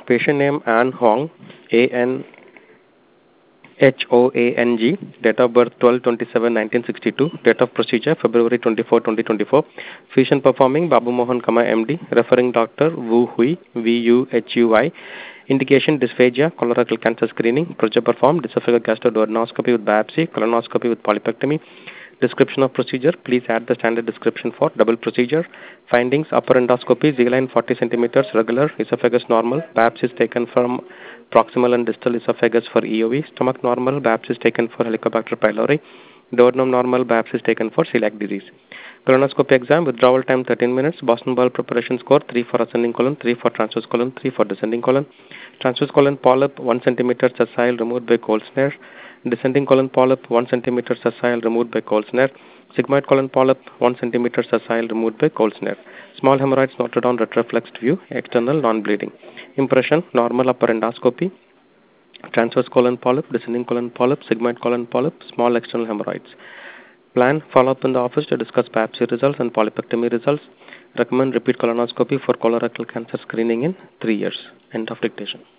Patient name Ann Hong, ANHOANG, date of birth 12/27/1962, date of procedure February 24, 2024. Physician performing Babu Mohan, MD, referring doctor Wu Hui, VUHUI. Indication dysphagia, colorectal cancer screening. Procedure performed esophageal gastroduodenoscopy with biopsy, colonoscopy with polypectomy. Description of procedure, please add the standard description for double procedure. Findings, upper endoscopy, Z-line 40 centimeters, regular, esophagus normal, biopsies taken from proximal and distal esophagus for EOE, stomach normal, biopsies taken for Helicobacter pylori, duodenum normal, biopsies taken for celiac disease. Colonoscopy exam, withdrawal time 13 minutes, Boston bowel preparation score 3 for ascending colon, 3 for transverse colon, 3 for descending colon. Transverse colon polyp 1 centimeter sessile removed by cold snare. Descending colon polyp 1 centimeter sessile removed by cold snare. Sigmoid colon polyp 1 centimeter sessile removed by cold snare. Small hemorrhoids noted on retroflexed view, external non-bleeding. Impression, normal upper endoscopy, transverse colon polyp, descending colon polyp, sigmoid colon polyp, small external hemorrhoids. Plan, follow up in the office to discuss biopsy results and polypectomy results. Recommend repeat colonoscopy for colorectal cancer screening in 3 years. End of dictation.